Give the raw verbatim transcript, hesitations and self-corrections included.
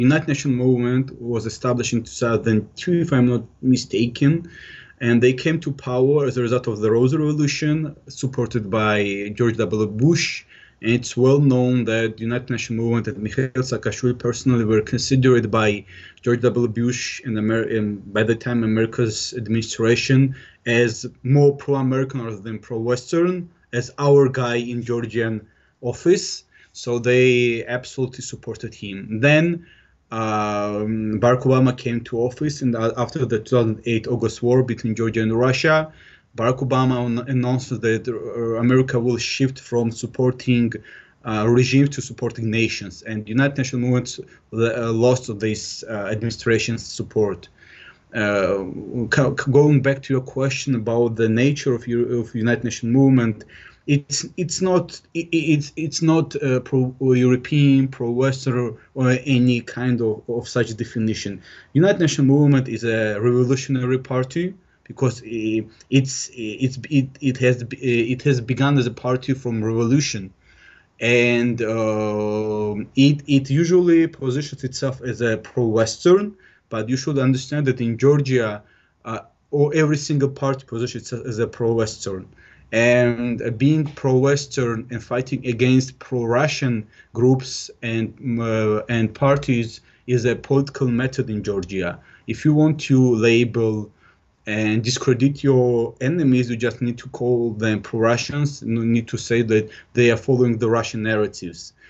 United Nations movement was established in two thousand two, if I'm not mistaken, and they came to power as a result of the Rose Revolution, supported by George W. Bush. And it's well known that the United Nations movement and Mikhail Saakashvili personally were considered by George W. Bush and, Amer- and by the time America's administration as more pro-American rather than pro-Western, as our guy in Georgian office. So they absolutely supported him. Then um, Barack Obama came to office, and after the two thousand eight August war between Georgia and Russia, Barack Obama announced that uh, America will shift from supporting uh, regimes to supporting nations, and the United Nations movement uh, lost this uh, administration's support. Uh, going back to your question about the nature of, of United Nations movement, it's it's not it, it's it's not uh, pro-European, pro-Western, or any kind of, of such definition. United Nations movement is a revolutionary party because it's it's it it has it has begun as a party from revolution, and uh, it it usually positions itself as a pro-Western. But you should understand that in Georgia, uh, or every single party positions itself as a pro-Western. And uh, being pro-Western and fighting against pro-Russian groups and uh, and parties is a political method in Georgia. If you want to label and discredit your enemies, you just need to call them pro-Russians. You need to say that they are following the Russian narratives.